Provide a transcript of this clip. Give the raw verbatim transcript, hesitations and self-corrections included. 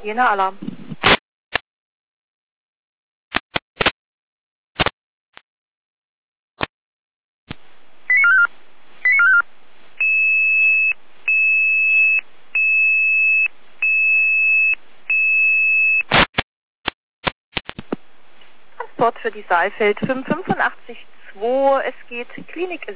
Jena-Alarm. Transport für die Saalfeld fünf fünf acht zwei, es geht Klinik